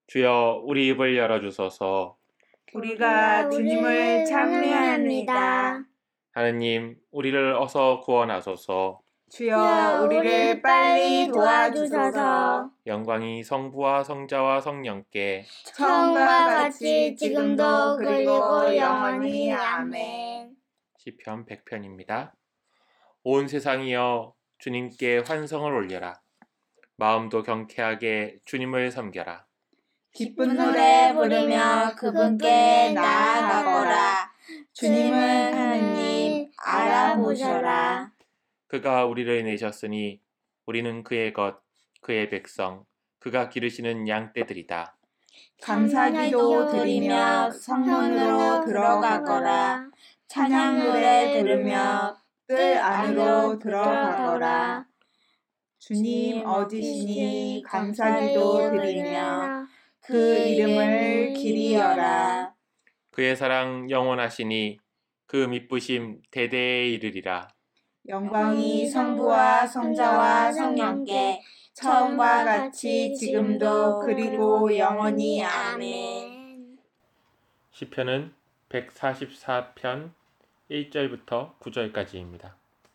주여 우리 입을 열어주소서. 우리가 주님을 찬미합니다. 하느님, 우리를 어서 구원하소서. 주여 우리를 빨리 도와주소서. 영광이 성부와 성자와 성령께 처음과 같이 지금도 그리고 영원히 아멘. 시편 100편입니다. 온 세상이여 주님께 환성을 올려라. 마음도 경쾌하게 주님을 섬겨라. 기쁜 노래 부르며 그분께 나아가거라. 주님은 하느님 알아보셔라. 그가 우리를 내셨으니 우리는 그의 것, 그의 백성, 그가 기르시는 양떼들이다. 감사기도 드리며 성문으로 들어가거라. 찬양 노래 들으며 뜰 안으로 들어가거라. 주님 어디시니 감사기도 드리며 그 이름을 기리어라. 그의 사랑 영원하시니 그 미쁘심 대대에 이르리라. 영광이 성부와 성자와 성령께 처음과 같이 지금도 그리고 영원히 아멘. 시편은 144편 1절부터 9절까지입니다.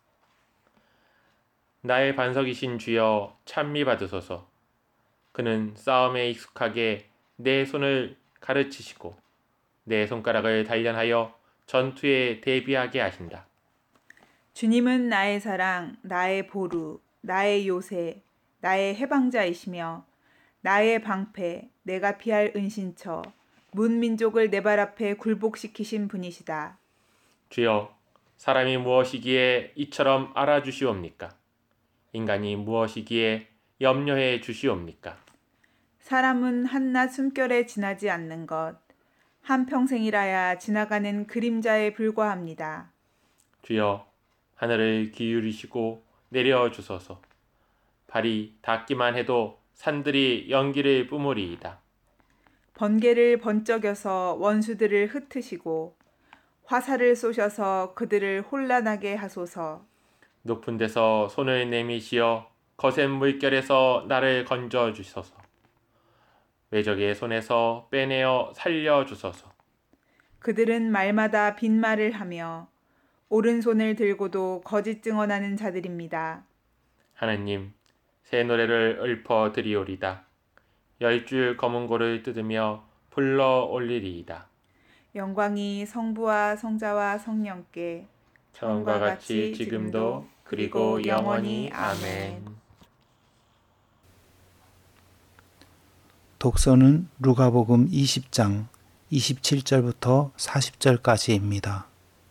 나의 반석이신 주여 찬미 받으소서. 그는 싸움에 익숙하게 내 손을 가르치시고 내 손가락을 단련하여 전투에 대비하게 하신다. 주님은 나의 사랑, 나의 보루, 나의 요새, 나의 해방자이시며 나의 방패, 내가 피할 은신처, 문민족을 내 발 앞에 굴복시키신 분이시다. 주여, 사람이 무엇이기에 이처럼 알아주시옵니까? 인간이 무엇이기에 염려해 주시옵니까? 사람은 한낱 숨결에 지나지 않는 것, 한평생이라야 지나가는 그림자에 불과합니다. 주여, 하늘을 기울이시고 내려주소서. 발이 닿기만 해도 산들이 연기를 뿜으리이다. 번개를 번쩍여서 원수들을 흩으시고 화살을 쏘셔서 그들을 혼란하게 하소서. 높은 데서 손을 내미시어 거센 물결에서 나를 건져 주소서. 외적의 손에서 빼내어 살려 주소서. 그들은 말마다 빈말을 하며 오른손을 들고도 거짓 증언하는 자들입니다. 하느님, 새 노래를 읊어 드리오리다. 10줄 검은고를 뜯으며 불러 올리리이다. 영광이 성부와 성자와 성령께 처음과 같이 지금도 그리고 영원히 아멘. 독서는 루가복음 20장 27절부터 40절까지입니다.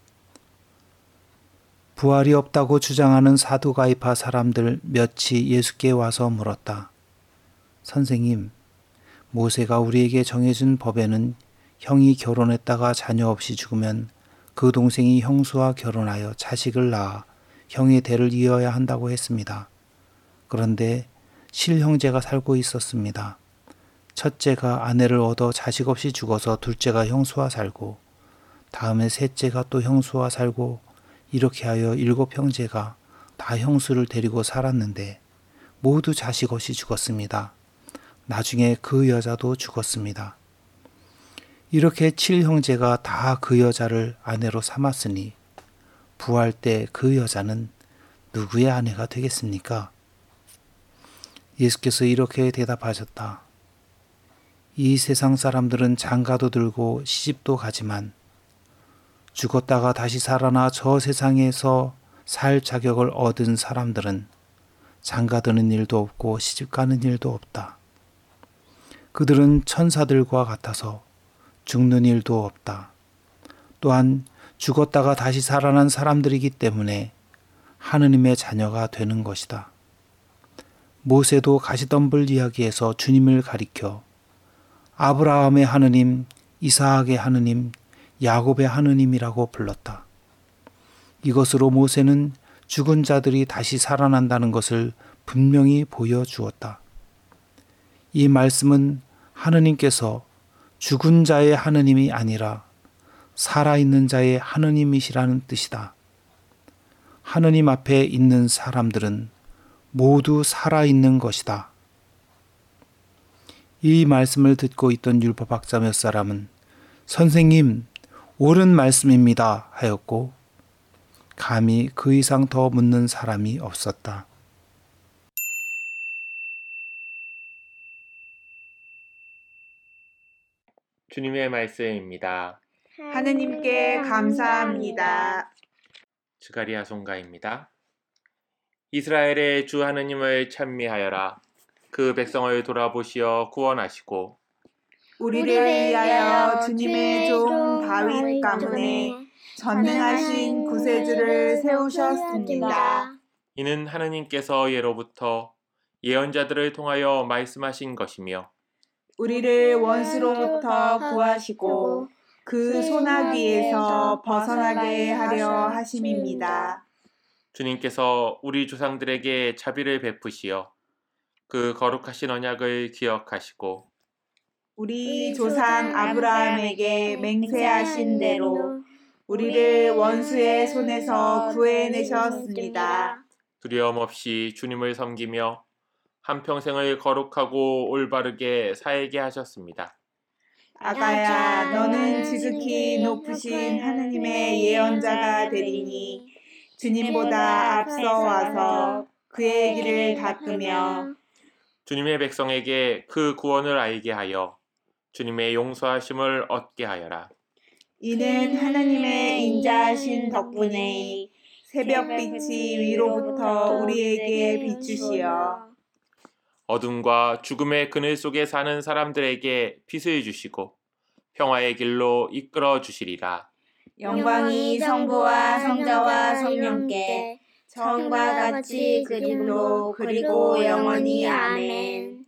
부활이 없다고 주장하는 사두가이파 사람들 몇이 예수께 와서 물었다. 선생님, 모세가 우리에게 정해준 법에는 형이 결혼했다가 자녀 없이 죽으면 그 동생이 형수와 결혼하여 자식을 낳아 형의 대를 이어야 한다고 했습니다. 그런데 실형제가 살고 있었습니다. 첫째가 아내를 얻어 자식 없이 죽어서 둘째가 형수와 살고 다음에 셋째가 또 형수와 살고 이렇게 하여 7형제가 다 형수를 데리고 살았는데 모두 자식 없이 죽었습니다. 나중에 그 여자도 죽었습니다. 이렇게 7형제가 다 그 여자를 아내로 삼았으니 부활 때 그 여자는 누구의 아내가 되겠습니까? 예수께서 이렇게 대답하셨다. 이 세상 사람들은 장가도 들고 시집도 가지만 죽었다가 다시 살아나 저 세상에서 살 자격을 얻은 사람들은 장가드는 일도 없고 시집가는 일도 없다. 그들은 천사들과 같아서 죽는 일도 없다. 또한 죽었다가 다시 살아난 사람들이기 때문에 하느님의 자녀가 되는 것이다. 모세도 가시덤불 이야기에서 주님을 가리켜 아브라함의 하느님, 이삭의 하느님, 야곱의 하느님이라고 불렀다. 이것으로 모세는 죽은 자들이 다시 살아난다는 것을 분명히 보여주었다. 이 말씀은 하느님께서 죽은 자의 하느님이 아니라 살아있는 자의 하느님이시라는 뜻이다. 하느님 앞에 있는 사람들은 모두 살아있는 것이다. 이 말씀을 듣고 있던 율법학자 몇 사람은 선생님, 옳은 말씀입니다 하였고 감히 그 이상 더 묻는 사람이 없었다. 주님의 말씀입니다. 하느님께 감사합니다. 스가랴 송가입니다. 이스라엘의 주 하느님을 찬미하여라. 그 백성을 돌아보시어 구원하시고 우리를 위하여 주님의 종 다윗 가문에 전능하신 구세주를 세우셨습니다. 이는 하느님께서 예로부터 예언자들을 통하여 말씀하신 것이며 우리를 원수로부터 구하시고 그 소나기에서 벗어나게 하려 하심입니다. 주님께서 우리 조상들에게 자비를 베푸시어 그 거룩하신 언약을 기억하시고 우리 조상 아브라함에게 맹세하신 대로 우리를 원수의 손에서 구해내셨습니다. 두려움 없이 주님을 섬기며 한평생을 거룩하고 올바르게 살게 하셨습니다. 아가야, 너는 지극히 높으신 하느님의 예언자가 되리니 주님보다 앞서 와서 그의 길을 닦으며 주님의 백성에게 그 구원을 알게 하여 주님의 용서하심을 얻게 하여라. 이는 하나님의 인자하신 덕분에 새벽빛이 위로부터 우리에게 비추시어 어둠과 죽음의 그늘 속에 사는 사람들에게 빛을 주시고 평화의 길로 이끌어 주시리라. 영광이 성부와 성자와 성령께 처음과 같이 지금도 그리고 영원히 아멘.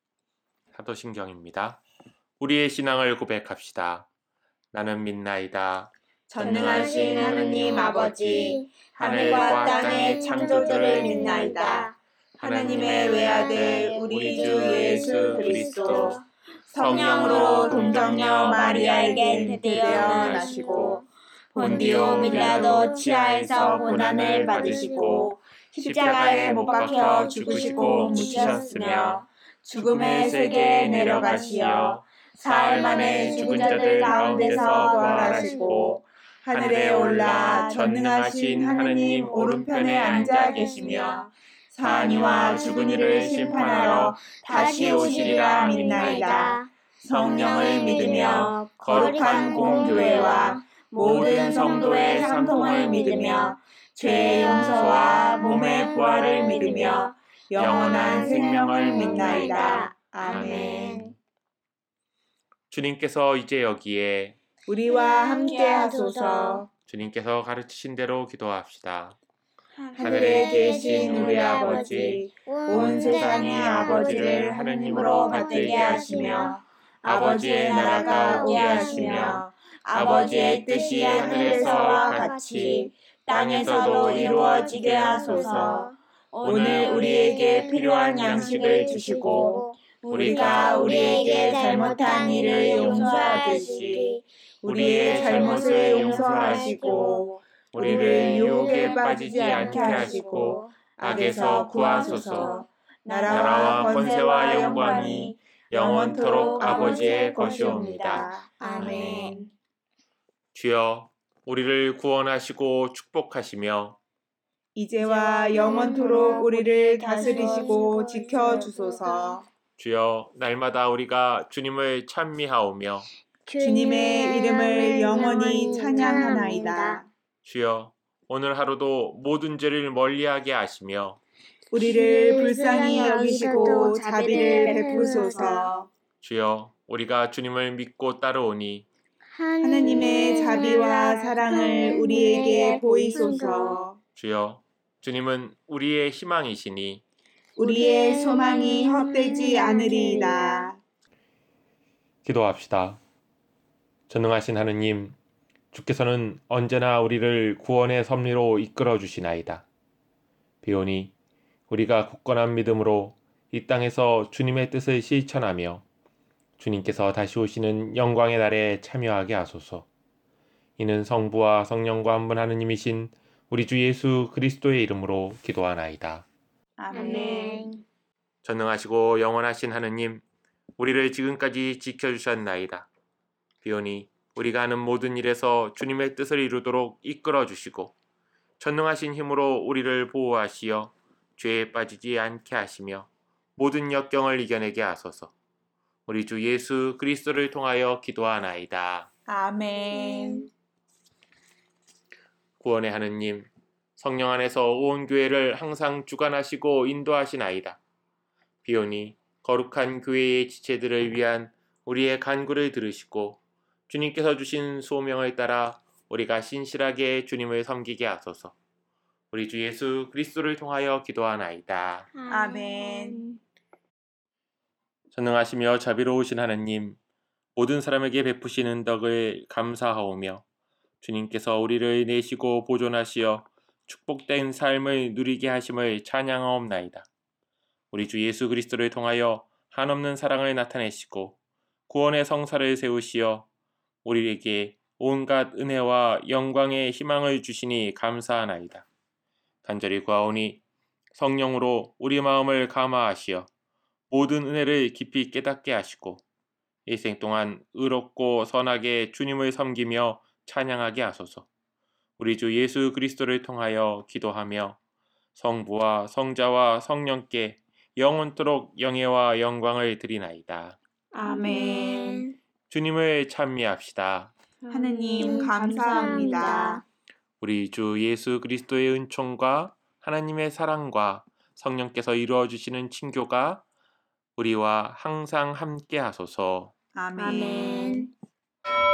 사도신경입니다. 우리의 신앙을 고백합시다. 나는 믿나이다. 전능하신 하느님 아버지, 하늘과 땅의 창조주를 믿나이다. 하나님의 외아들 우리 주 예수 그리스도 성령으로 동정녀 마리아에게 태어나시고 본디오 빌라도 치하에서 고난을 받으시고 십자가에 못 박혀 죽으시고 묻히셨으며 죽음의 세계에 내려가시어 사흘 만에 죽은 자들 가운데서 부활하시고 하늘에 올라 전능하신 하느님 오른편에 앉아 계시며 사니와 죽은 이를 심판하러 다시 오시리라 믿나이다. 성령을 믿으며 거룩한 공교회와 모든 성도의 상통을 믿으며 죄의 용서와 몸의 부활을 믿으며 영원한 생명을 믿나이다. 아멘. 주님께서 이제 여기에 우리와 함께 하소서. 주님께서 가르치신 대로 기도합시다. 하늘에 계신 우리 아버지, 온 세상의 아버지를 하느님으로 받들게 하시며 아버지의 나라가 오게 하시며 아버지의 뜻이 하늘에서와 같이 땅에서도 이루어지게 하소서. 오늘 우리에게 필요한 양식을 주시고 우리가 우리에게 잘못한 일을 용서하듯이 우리의 잘못을 용서하시고 우리를 유혹에 빠지지 않게 하시고 악에서 구하소서. 나라와 권세와 영광이 영원토록 아버지의 것이옵니다. 아멘. 주여, 우리를 구원하시고 축복하시며 이제와 영원토록 우리를 다스리시고 지켜주소서. 주여, 날마다 우리가 주님을 찬미하오며 주님의 이름을 영원히 찬양하나이다. 주여, 오늘 하루도 모든 죄를 멀리하게 하시며 우리를 불쌍히 여기시고 자비를 베푸소서. 주여, 우리가 주님을 믿고 따르오니 하느님의 자비와 사랑을 우리에게 보이소서. 주여, 주님은 우리의 희망이시니 우리의 소망이 헛되지 않으리이다. 기도합시다. 전능하신 하느님, 주께서는 언제나 우리를 구원의 섭리로 이끌어 주시나이다. 비오니 우리가 굳건한 믿음으로 이 땅에서 주님의 뜻을 실천하며 주님께서 다시 오시는 영광의 날에 참여하게 하소서. 이는 성부와 성령과 한 분 하느님이신 우리 주 예수 그리스도의 이름으로 기도하나이다. 아멘. 전능하시고 영원하신 하느님, 우리를 지금까지 지켜주셨나이다. 비오니 우리가 하는 모든 일에서 주님의 뜻을 이루도록 이끌어 주시고 전능하신 힘으로 우리를 보호하시어 죄에 빠지지 않게 하시며 모든 역경을 이겨내게 하소서. 우리 주 예수 그리스도를 통하여 기도하나이다. 아멘. 구원의 하느님, 성령 안에서 온 교회를 항상 주관하시고 인도하시나이다. 비오니 거룩한 교회의 지체들을 위한 우리의 간구를 들으시고 주님께서 주신 소명을 따라 우리가 신실하게 주님을 섬기게 하소서. 우리 주 예수 그리스도를 통하여 기도하나이다. 아멘. 전능하시며 자비로우신 하느님, 모든 사람에게 베푸시는 덕을 감사하오며 주님께서 우리를 내시고 보존하시어 축복된 삶을 누리게 하심을 찬양하옵나이다. 우리 주 예수 그리스도를 통하여 한없는 사랑을 나타내시고 구원의 성사를 세우시어 우리에게 온갖 은혜와 영광의 희망을 주시니 감사하나이다. 간절히 구하오니 성령으로 우리 마음을 감화하시어 모든 은혜를 깊이 깨닫게 하시고 일생 동안 의롭고 선하게 주님을 섬기며 찬양하게 하소서. 우리 주 예수 그리스도를 통하여 기도하며 성부와 성자와 성령께 영원토록 영예와 영광을 드리나이다. 아멘. 주님을 찬미합시다. 하느님 감사합니다. 우리 주 예수 그리스도의 은총과 하나님의 사랑과 성령께서 이루어 주시는 친교가 우리와 항상 함께 하소서. 아멘. 아멘.